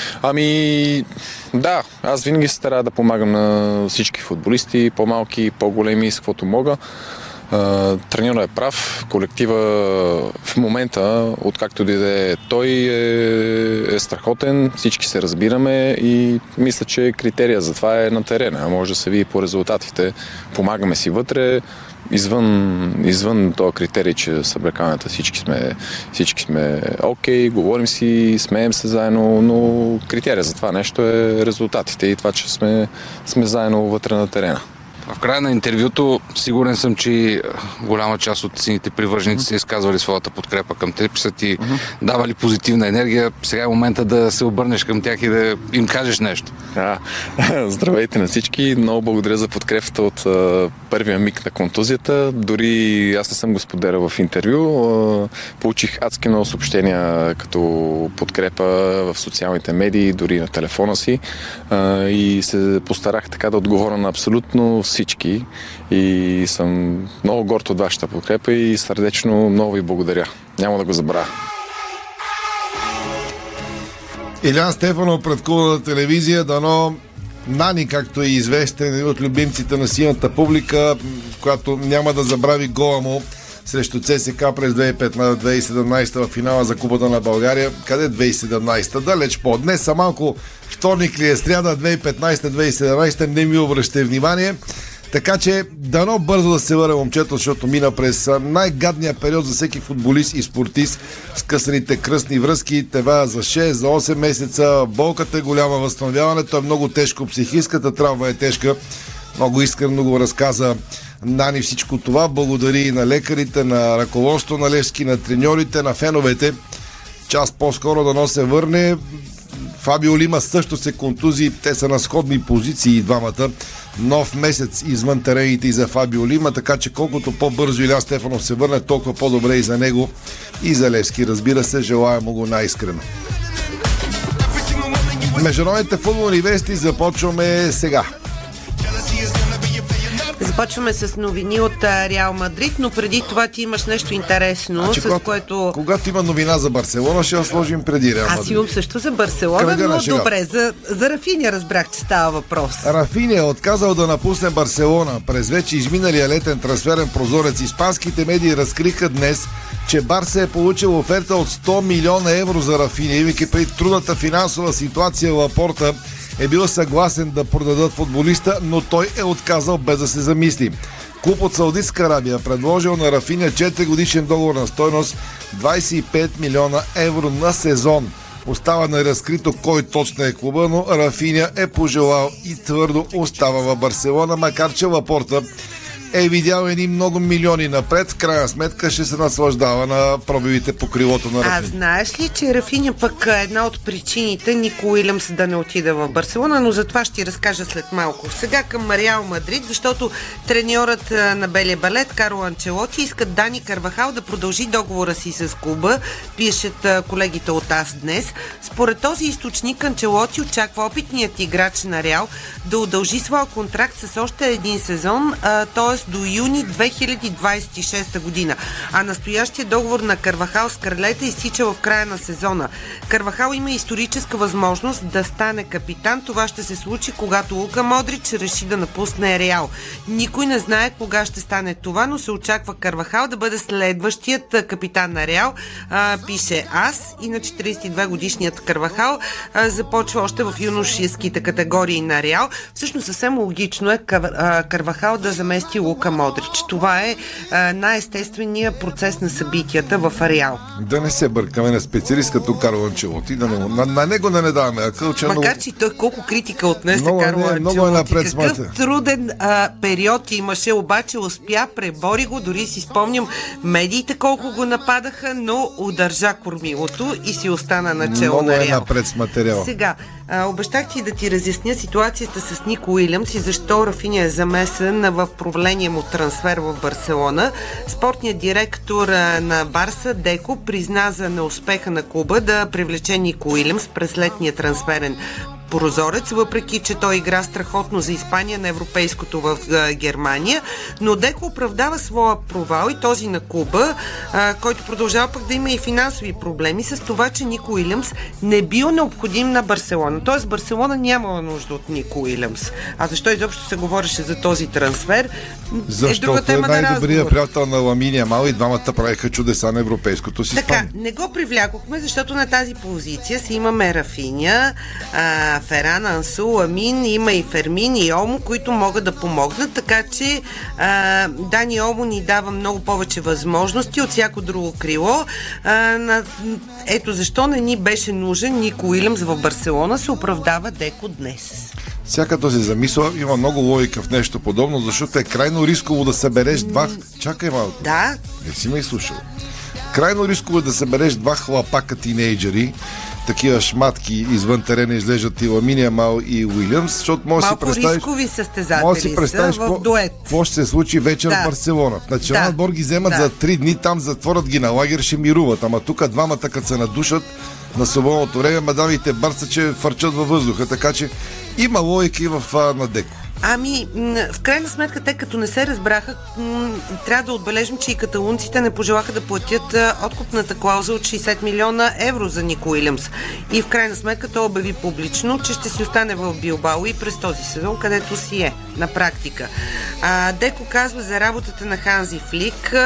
Да, аз винаги се старая да помагам на всички футболисти, по-малки, по-големи, с каквото мога. Треньорът е прав, колектива в момента, откакто дойде той е страхотен, всички се разбираме и мисля, че критерия за това е на терена, може да се види по резултатите, помагаме си вътре, извън този критерий, че съблекалната всички сме окей, говорим си, смеем се заедно, но критерия за това нещо е резултатите и това, че сме заедно вътре на терена. В края на интервюто сигурен съм, че голяма част от сините привърженици са изказвали своята подкрепа към теб, са ти давали позитивна енергия. Сега е момента да се обърнеш към тях и да им кажеш нещо. Здравейте на всички. Много благодаря за подкрепата от първия миг на контузията. Дори аз не съм го споделял в интервю. Получих адски много съобщения като подкрепа в социалните медии, дори на телефона си. И се постарах така да отговоря на абсолютно всички и съм много горд от вашата подкрепа и сърдечно много ви благодаря. Няма да го забравя. Илян Стефанов пред Кулната телевизия, дано Нани, както е известен от любимците на силната публика, която няма да забрави гола му срещу ЦСКА през 2015-2017 в финала за Купата на България. Къде 2017? Далеч по-днес, са малко вторник ли е, сряда 2015-2017, не ми обръщате внимание. Така че дано бързо да се върне момчето, защото мина през най-гадния период за всеки футболист и спортист. Скъсаните кръстни връзки, тева за 6, за 8 месеца, болката е голяма, възстановяването е много тежко, психическата травма е тежка. Много искрено го разказа Нани всичко това. Благодари и на лекарите, на ръководството на Левски, на треньорите, на феновете. Час по-скоро дано се върне. Фабио Лима също се контузи. Те са на сходни позиции и двамата. Нов месец извън терените и за Фабио Лима, така че колкото по-бързо Илян Стефанов се върне, толкова по-добре и за него, и за Левски. Разбира се, желая му го най-искрено. Международните футболни вести започваме сега. Започваме с новини от Реал Мадрид, но преди това ти имаш нещо интересно, с което... Когато има новина за Барселона, ще я сложим преди Реал Мадрид. Аз имам също за Барселона, но добре, за Рафиня разбрах, че става въпрос. Рафиня е отказал да напусне Барселона. През вече изминалия летен трансферен прозорец испанските медии разкриха днес, че Барса е получил оферта от 100 милиона евро за Рафиня, имайки преди трудната финансова ситуация в Лапорта, е бил съгласен да продадат футболиста, но той е отказал без да се замисли. Клуб от Саудитска Арабия предложил на Рафиня 4-годишен договор на стойност 25 милиона евро на сезон. Остава неразкрито кой точно е клуба, но Рафиня е пожелал и твърдо остава в Барселона, макар че Лапорта е видял едни много милиони напред. В крайна сметка ще се наслаждава на пробивите по крилото на Рафиня. А знаеш ли, че Рафиня пък е една от причините Нико Уилямс да не отиде в Барселона, но за това ще ти разкажа след малко. Сега към Реал Мадрид, защото треньорът на белия балет Карло Анчелоти искат Дани Карвахал да продължи договора си с клуба, пишат колегите от АС днес. Според този източник Анчелоти очаква опитният играч на Реал да удължи своя контракт с още един сезон, т.е. до юни 2026 година. А настоящия договор на Карвахал с Карлета изтича в края на сезона. Карвахал има историческа възможност да стане капитан. Това ще се случи, когато Лука Модрич реши да напусне Реал. Никой не знае кога ще стане това, но се очаква Карвахал да бъде следващият капитан на Реал. Пише АС. И на 42 годишният Карвахал започва още в юношеските категории на Реал. Всъщност съвсем логично е Карвахал да замести Лука Модрич. Това е най-естественият процес на събитията в Реал. Да не се бъркаме на специалист като Карло Анчелоти. На него да не даваме акъл. Макар че той колко критика отнесе Карло Анчелоти. Много е напред. Какъв труден период имаше, обаче успя, пребори го. Дори си спомням медиите колко го нападаха, но удържа кормилото и си остана начало на Реал. Много е напред с материала. Сега, обещах ти да ти разясня ситуацията с Нико Уилямс и защо Рафиня е замесен в проблемния му трансфер в Барселона. Спортният директор на Барса Деко призна за неуспеха на клуба да привлече Нико Уилямс през летния трансферен прозорец, въпреки че той игра страхотно за Испания на европейското в Германия, но Деко оправдава своя провал и този на клуба, който продължава пък да има и финансови проблеми с това, че Нико Уилямс не бил необходим на Барселона. Тоест Барселона нямала нужда от Нико Уилямс. А защо изобщо се говореше за този трансфер? Защото е най-добрият приятел на Ламин Ямал и двамата правиха чудеса на европейското си Испания. Така, не го привлякохме, защото на тази позиция си имаме Рафиня, Феран, Ансу, Ламин, има и Фермин и Олмо, които могат да помогнат, така че Дани Олмо ни дава много повече възможности от всяко друго крило. Ето защо не ни беше нужен Нико Уилямс в Барселона, се оправдава Деко днес. Всякато се замисля, има много логика в нещо подобно, защото е крайно рисково да събереш два... Чакай малко. Да. Не си ме изслушал. Крайно рисково е да събереш два хлапака тинейджери, такива шматки извън терена излежат и Ламин Ямал и Уилямс, защото може малко си представиш... рискови състезатели са в дует. Какво ще се случи вечер в Барселона. В национален отбор ги вземат за 3 дни, там затворят ги на лагер, ще мируват. Ама тук двамата, като се надушат на свободното време, мадамите Барса, че фърчат във въздуха, така че има логика и на Деко. Ами, в крайна сметка, те като не се разбраха, трябва да отбележим, че и каталунците не пожелаха да платят откупната клауза от 60 милиона евро за Нико Уилямс. И в крайна сметка той обяви публично, че ще си остане в Билбао и през този сезон, където си е, на практика. Деко казва за работата на Ханзи Флик.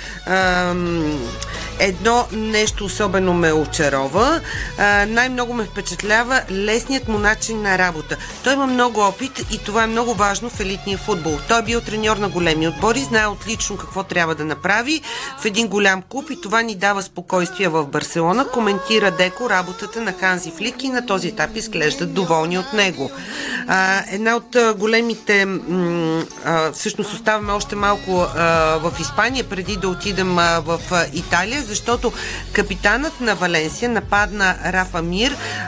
Едно нещо особено ме очарова. Най-много ме впечатлява лесният му начин на работа. Той има много опит и това е много важно в елитния футбол. Той е бил треньор на големи отбори, знае отлично какво трябва да направи в един голям клуб и това ни дава спокойствие в Барселона. Коментира Деко работата на Ханзи Флик и на този етап изглеждат доволни от него. Една от големите всъщност оставаме още малко в Испания преди да отидем в Италия, защото капитанът на Валенсия нападна Рафа Мир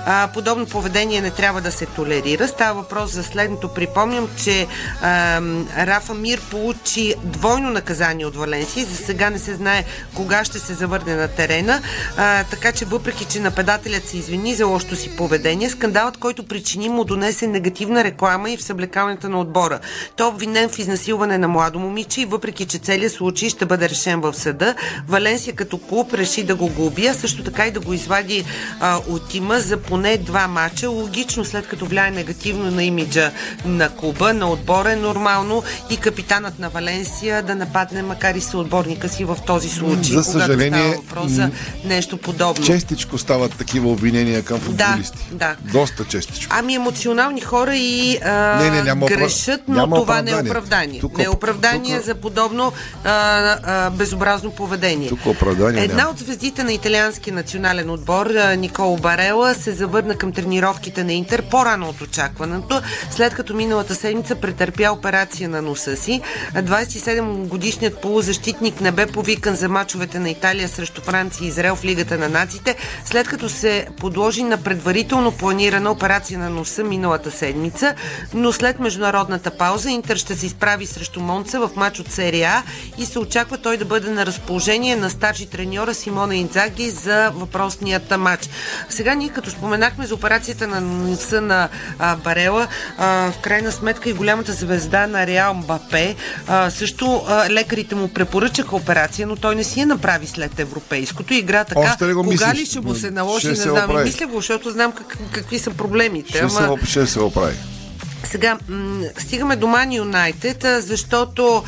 Подобно поведение не трябва да се толерира. Става въпрос за следното. Припомням, че Рафа Мир получи двойно наказание от Валенсия. За сега не се знае кога ще се завърне на терена. Така че въпреки, че нападателят се извини за лошото си поведение, скандалът, който причини, му донесе негативна реклама и в съблекалната на отбора. Той е обвинен в изнасилване на младо момиче и въпреки, че целият случай ще бъде решен в съда, Валенсия като клуб реши да го глоби, а също така и да го извади от тима за поне 2 мача. Логично, след като влияе негативно на имиджа на клуба, на отбора, е нормално и капитанът на Валенсия да нападне, макар и съотборника си в този случай, за съжаление, когато става въпрос за нещо подобно. Честичко стават такива обвинения към футболисти. Да. Доста честичко. Емоционални хора и грешат, но това не е оправдание. Не е оправдание за подобно безобразно поведение. Една от звездите на италиански национален отбор, Николо Барела, се завърна към тренировките на Интер по-рано от очакването, след като миналата седмица претърпя операция на носа си. 27-годишният полузащитник не бе повикан за мачовете на Италия срещу Франция и Израел в Лигата на нациите, след като се подложи на предварително планирана операция на носа миналата седмица, но след международната пауза Интер ще се изправи срещу Монца в мач от серия А и се очаква той да бъде на разположение на старши треньора Симона Инзаги за въпросният мач. Сега ние като споменахме за операцията на носа на Барела, в крайна сметка и голямата звезда на Реал Мбапе, също лекарите му препоръчаха операция, но той не си я направи след европейското. Игра така, кога ли ще му се наложи, не знам. И мисля го, защото знам какви са проблемите. Ще се оправи. Сега стигаме до Ман Юнайтед, защото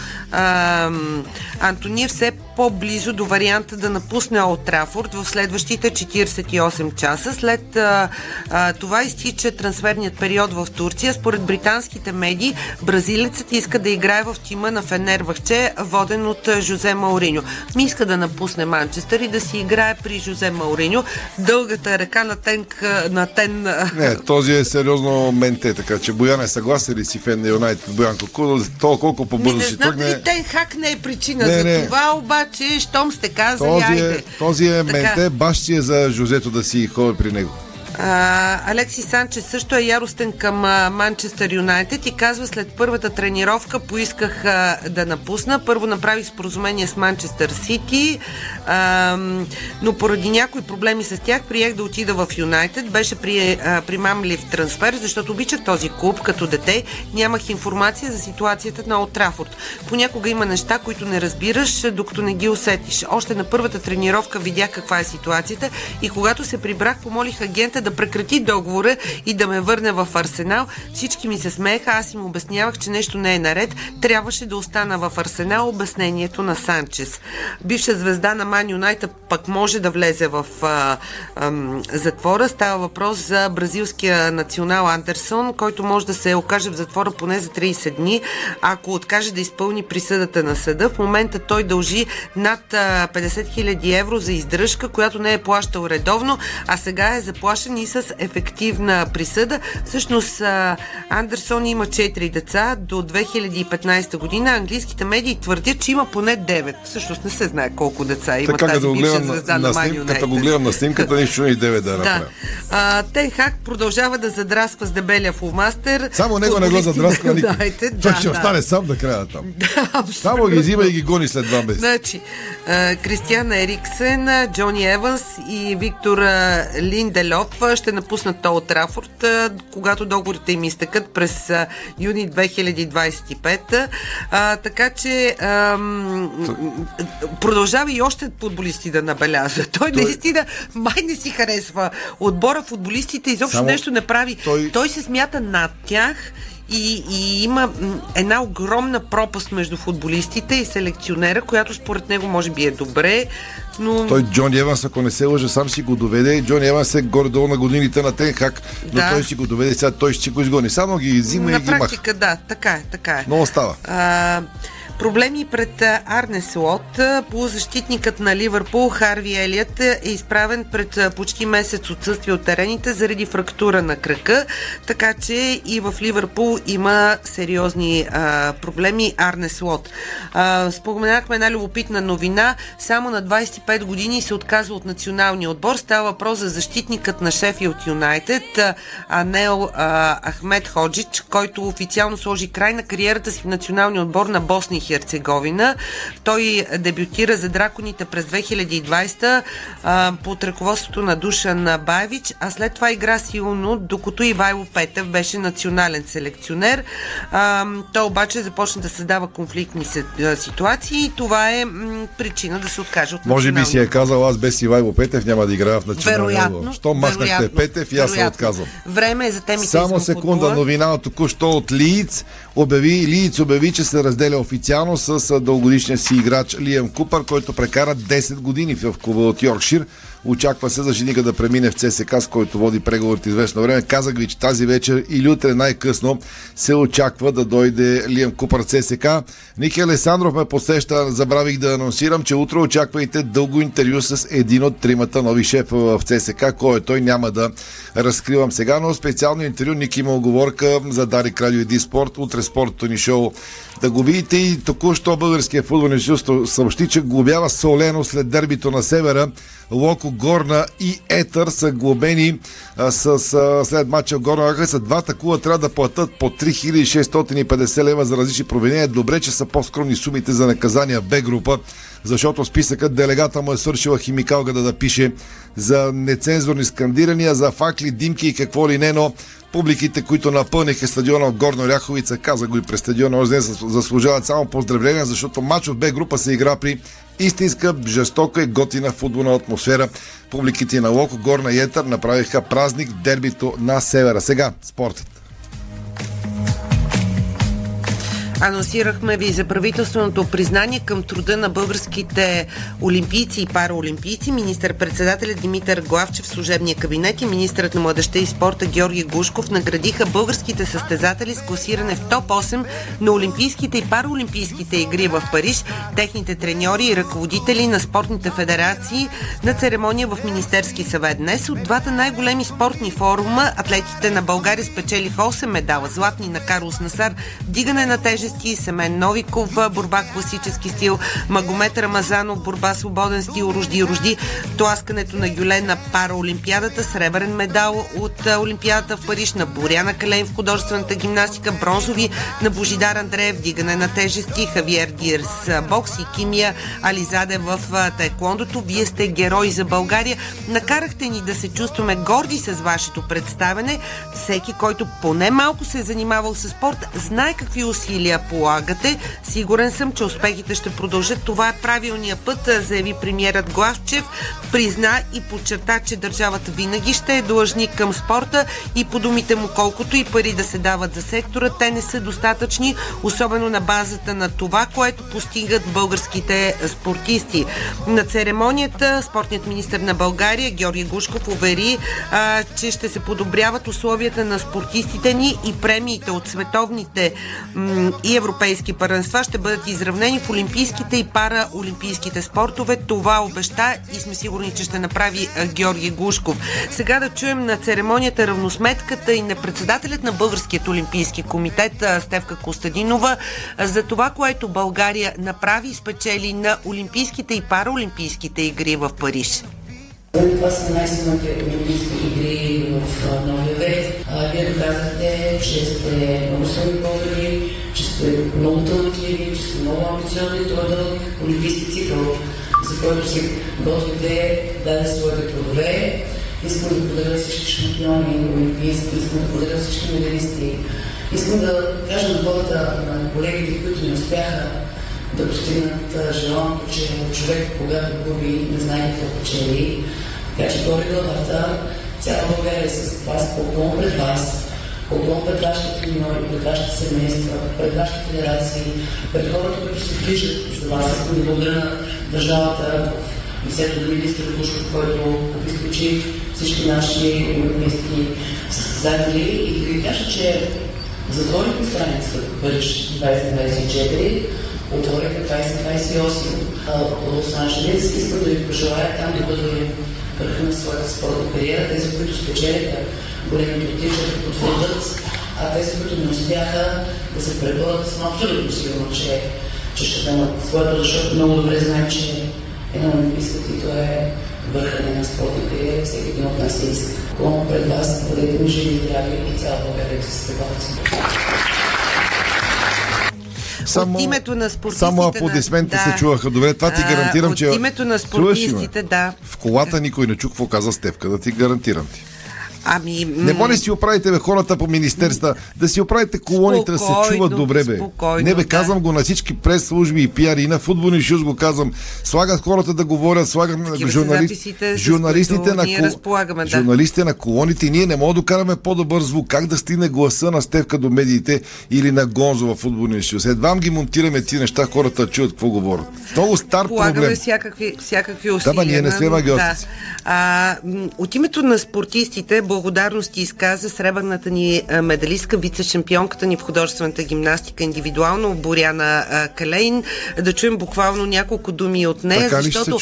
Антони е все по-близо до варианта да напусне Олд Трафорд в следващите 48 часа. След това изтича трансферният период в Турция. Според британските медии, бразилецът иска да играе в тима на Фенербахче, воден от Жозе Мауриньо. Иска да напусне Манчестър и да си играе при Жозе Мауриньо. Дългата ръка на Тен... Не, този е сериозно менте, така че Боян е съгласен ли си фен на Юнайтед, Боян колко по-бързо си тръгне. Не знам дали Тен Хак не е причина за това, обаче, щом сте казали, айде. Този е менте, баш си е за Жозето да си ходи при него. Алекси Санчес също е яростен към Манчестър Юнайтед и казва: след първата тренировка поисках да напусна. Първо направих споразумение с Манчестър Сити, но поради някои проблеми с тях приех да отида в Юнайтед. Беше примамлив трансфер, защото обичах този клуб като дете. Нямах информация за ситуацията на Олд Трафорд. Понякога има неща, които не разбираш, докато не ги усетиш. Още на първата тренировка видях каква е ситуацията и когато се прибрах, помолих агента да прекрати договора и да ме върне в Арсенал. Всички ми се смееха, аз им обяснявах, че нещо не е наред. Трябваше да остана в Арсенал. Обяснението на Санчес. Бивша звезда на Ман Юнайтед пък може да влезе в затвора. Става въпрос за бразилския национал Андерсон, който може да се окаже в затвора поне за 30 дни, ако откаже да изпълни присъдата на съда. В момента той дължи над 50 000 евро за издръжка, която не е плащал редовно, а сега е заплашен и с ефективна присъда. Всъщност Андерсон има 4 деца до 2015 година. Английските медии твърдят, че има поне 9. Всъщност не се знае колко деца има така, тази бивша звезда на Ман Юнайтед. Като го гледам на снимката, нищо и 9 да направя. Тен Хак продължава да задрасква с дебелия фулмастер. Само него не го задрасква никой. Той ще остане сам да края там. Само ги взима и ги гони след 2 месеца. Значи, Кристиан Ериксен, Джони Еванс и Виктор Линделов ще напуснат Олд Трафорд, когато договорите им изтекат през юни 2025. Така че продължава и още футболисти да набелязва. Той наистина май не си харесва отбора, футболистите, изобщо нещо не прави. Той се смята над тях и има една огромна пропаст между футболистите и селекционера, която според него може би е добре, но... Той Джони Еванс, ако не се лъжа, сам си го доведе. Джони Еванс е горе-долу на годините на Тен Хак, но той си го доведе, сега той ще го изгони. Само ги взима и ги маха. На практика, да, така е. Но остава. Проблеми пред Арне Слот. Полузащитникът на Ливърпул Харви Елиот е изправен пред почти месец отсъствие от терените заради фрактура на кръка, така че и в Ливърпул има сериозни проблеми. Арне Слот. Споменахме една любопитна новина. Само на 25 години се отказва от националния отбор. Става въпрос за защитникът на Шефилд Юнайтед Анел Ахмед Ходжич, който официално сложи край на кариерата си в националния отбор на Босна и Херцеговина. Той дебютира за драконите през 2020 под ръководството на Душан Баевич, а след това игра силно, докато Ивайло Петев беше национален селекционер. Той обаче започна да създава конфликтни ситуации и това е причина да се откаже от националния. Може би си е казал, аз без Ивайло Петев няма да играя в националния отбор. Що махнахте Петев и аз се отказвам. Време е за темите. Само секунда, новина току-що от Лийдс обяви, че се разделя официално с дългогодишния си играч Лиам Купър, който прекара 10 години в клуба от Йоркшир. Очаква се защитника да премине в ЦСКА, с който води преговорите известно време. Казах ви, че тази вечер или утре най-късно се очаква да дойде Лиам Купър в ЦСКА. Ники Алесандров ме посеща, забравих да анонсирам, че утре очаквайте дълго интервю с един от тримата нови шефа в ЦСКА, кой е той, няма да разкривам сега, но специално интервю Ники има оговорка за Дарик Радио и Спорт. Утре спортното ни шоу да го видите и току-що Българския футболен съюз съобщи, че глобява солено след дербито на Севера. Локо, Горна и Етър са глобени след матча Горна. Са двата клуба трябва да платят по 3650 лева за различни провинения. Добре, че са по-скромни сумите за наказания Б група, защото списъкът делегата му е свършила химикалка да пише за нецензурни скандирания, за факли, димки и какво ли не, но публиките, които напълниха стадиона от Горна Оряховица, каза го и през стадиона, заслужават само поздравления, защото матч от Б група се игра при истинска, жестока и готина футболна атмосфера. Публиките на Локо, Горна и Етър направиха празник в дербито на Севера. Сега спортът. Анонсирахме ви за правителственото признание към труда на българските олимпийци и параолимпийци. Министър-председателят Димитър Главчев в служебния кабинет и министърът на младежта и спорта Георги Глушков наградиха българските състезатели с класиране в топ 8 на олимпийските и параолимпийските игри в Париж, техните треньори и ръководители на спортните федерации на церемония в Министерски съвет. Днес от двата най-големи спортни форума атлетите на България спечелиха 8 медала. Златни на Карлос Насар, дигане на тежести, Семен Новиков, борба класически стил, Магомед Рамазанов, борба свободен стил, Ружди, тласкането на Гюлен на параолимпиадата, сребърен медал от Олимпиадата в Париж, на Боряна Калейн в художествената гимнастика, бронзови на Божидар Андреев, дигане на тежести, Хавиер Дирс бокс и Кимия Ализаде в таеквондото. Вие сте герои за България. Накарахте ни да се чувстваме горди с вашето представяне. Всеки, който поне малко се е занимавал с спорт, знае какви усилия полагате. Сигурен съм, че успехите ще продължат. Това е правилният път, заяви премиерът Главчев. Призна и подчерта, че държавата винаги ще е длъжник към спорта и по думите му, колкото и пари да се дават за сектора, те не са достатъчни, особено на базата на това, което постигат българските спортисти. На церемонията спортният министър на България Георги Глушков увери, че ще се подобряват условията на спортистите ни и премиите от световните и европейски първенства ще бъдат изравнени в олимпийските и параолимпийските спортове. Това обеща и сме сигурни, че ще направи Георги Глушков. Сега да чуем на церемонията равносметката и на председателят на Българският олимпийски комитет Стефка Костадинова за това, което България направи и спечели на олимпийските и параолимпийските игри в Париж. Това са най-силните олимпийски игри в новия век. Вие доказахте, че сте много силни българи, че сте много талантливи, че сте много амбициозни. Това е дълъг олимпийски цикъл, за който си готвите, даде своите плодове. Искам да благодаря всички шампиони олимпийски, искам да благодаря всички медалисти. Искам да кажа на хората, на колегите, които не успяха да постигнат желаното, че човек, когато губи, не знае какво печели. Така че горе главата, цяла България е с вас, поклон пред вас, поклон пред вашите треньори, пред вашите семейства, пред вашите федерации, пред хората, които се движат за вас. Искам да благодаря на държавата, лицето на министър Глушков, който изключи всички наши олимпийски състезатели и да ви кажа, че затворихме страницата Париж 2024. отвориха 2028 Лос-Анджелес. Искам да ви пожелая там да бъде върха на своята спортна кариера. Тези, които спечелиха големите отличия, да потвърдят, а тези, които не успяха да се преборят, съм абсолютно сигурна, че ще вземат своето, защото много добре знаем, че една олимпийска титла е върха на спортна кариера, всеки един от нас е иска. Колко пред вас, бъдете ми живи, здрави и цяла България се събават. Само аплодисменти се чуваха. Добре, това ти гарантирам, че... От името на спортистите, да. В колата никой не чу какво каза Стефка, да ти гарантирам ти. Не може да си оправите хората по министерства, да си оправите колоните да се чуват добре, бе. Не бе, казвам го на всички прес-служби и пиари, и на футболни шуз го казвам. Слагат хората да говорят, слагат журналистите на колоните и ние не можем да докараме по-добър звук. Как да стигне гласа на Стефка до медиите или на Гонзо във футболния шуз? Едва ги монтираме тези неща, хората чуят какво говорят. Много стар проблем. Полагаме всякакви усилия. Да, ние не сме магиосници. От името на спортистите благодарности изказа сребърната ни медалистка, вице-шампионката ни в художествената гимнастика индивидуално, Боряна Калейн. Да чуем буквално няколко думи от нея, защото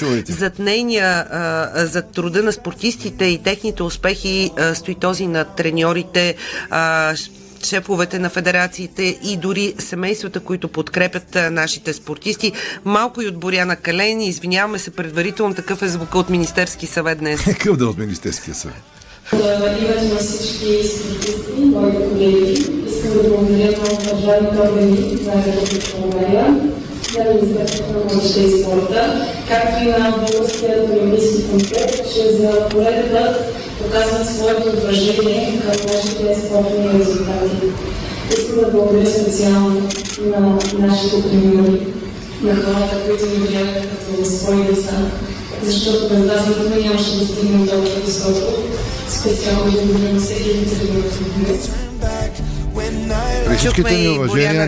зад труда на спортистите и техните успехи стои този на треньорите, шефовете на федерациите и дори семействата, които подкрепят нашите спортисти. Малко и от Боряна Калейн. Извиняваме се предварително, такъв е звука от Министерски съвет днес. Какъв да от Министерския съвет? Името на всички спортисти, моите колеги, искам да благодаря на държавните органи на Република България, на Министерството на младежта и спорта, както и на Българския олимпийски комитет, че за пореден път показват своето уважение към нашите спортни резултати. Искам да благодаря специално на нашите треньори, на хората, които ни гледаха като свои деца, защото без вас никога нямаше да стигнем толкова високо. Специално да благодаря на всеки един треньор. При всичките ми уважения,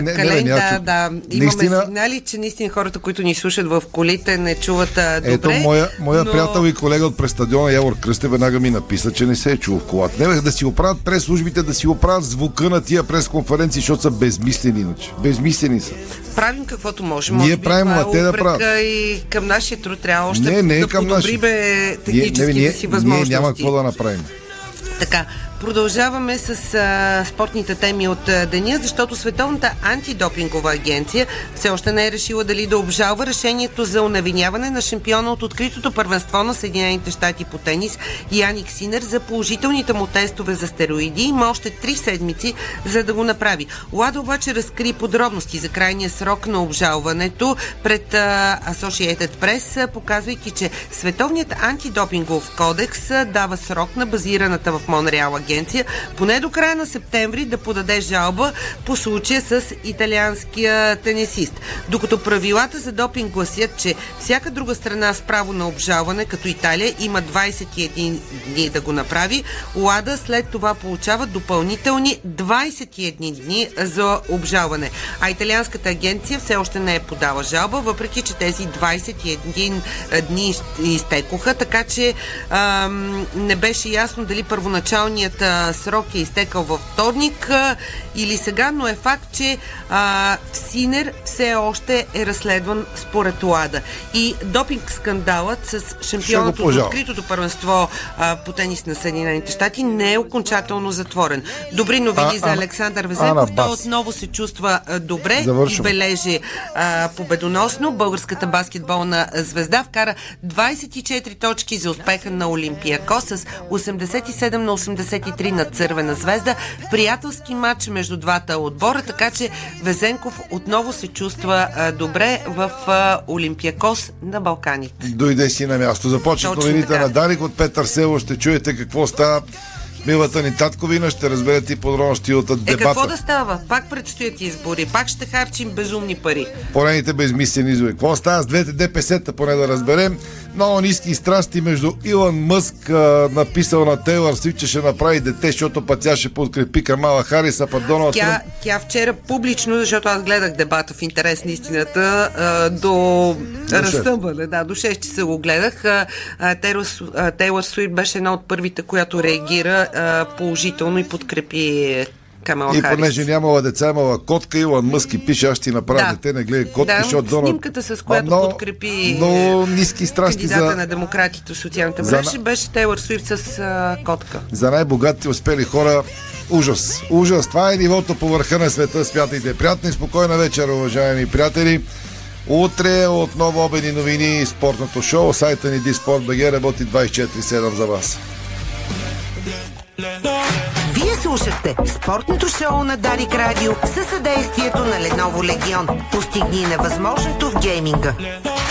имаме сигнали, че наистина хората, които ни слушат в колите, не чуват добре. Ето, моя приятел и колега от през стадиона Явор Кръстев веднага ми написа, че не се е чул в колата. Не, да си оправят прес-службите, да си оправят звука на тия прес-конференции, защото са безмислени иначе. Безмислени са. Правим каквото можем. Ние правим, а те да правят. И към нашия труд трябва още да подобрим техническите си възможности. Ние няма какво да направим. Така, продължаваме с спортните теми от деня, защото Световната антидопингова агенция все още не е решила дали да обжалва решението за оневиняване на шампиона от откритото първенство на Съединените щати по тенис Яник Синер за положителните му тестове за стероиди. Има още 3 седмици, за да го направи. Лада обаче разкри подробности за крайния срок на обжалването пред Associated Press, показвайки, че Световният антидопингов кодекс дава срок на базираната в Монреал агенция поне до края на септември да подаде жалба по случая с италианския тенисист. Докато правилата за допинг гласят, че всяка друга страна с право на обжалване, като Италия, има 21 дни да го направи, Лада след това получава допълнителни 21 дни за обжалване. А италианската агенция все още не е подала жалба, въпреки че тези 21 дни изтекоха, така че не беше ясно дали първоначалният срок е изтекал във вторник или сега, но е факт, че Синер все още е разследван според Лада. И допинг скандалът с шампионът от откритото първенство по тенис на Съединените щати не е окончателно затворен. Добри новини за Александър Везенков. Той отново се чувства добре и бележи победоносно. Българската баскетболна звезда вкара 24 точки за успеха на Олимпиакос с 87-83 на Цървена звезда. Приятелски матч между двата отбора, така че Везенков отново се чувства добре в Олимпиакос на Балканите. Дойде си на място. Започват новините на Дарик от Петър Село. Ще чуете какво става. Милата ни татковина, ще разберете и подробности от дебата. Какво да става? Пак предстоят избори, пак ще харчим безумни пари. Поредните безмислени избори. Какво става с двете ДПС-та, поне да разберем? Много ниски страсти между Илон Мъск, написал на Тейлър Свифт, че ще направи дете, защото път тя ще подкрепи Камала Харис, а път Доналд Тръмп. Тя вчера публично, защото аз гледах дебата в интерес на истината до разсъмване. Да, до 6 часа го гледах. Тейлър Свифт беше една от първите, която реагира положително и подкрепи Камала И Харис. понеже нямала деца, имала котка, Илон Мъск и пише, аз ще ти направя дете, не гледай котка, защото Доналд... снимката, с която подкрепи много ниски страсти кандидата на демократите в социалната мрежа, беше Тейлър Суифт с котка. За най-богатите успели хора. Ужас. Ужас. Това е нивото по върха на света. Смятайте. Приятна и спокойна вечер, уважаеми приятели. Утре отново обедни новини, спортното шоу. Сайта ни Диспорт.бг работи 24/7 за вас. Вие слушахте спортното шоу на Дарик Радио със съдействието на Lenovo Legion. Постигни невъзможното в гейминга.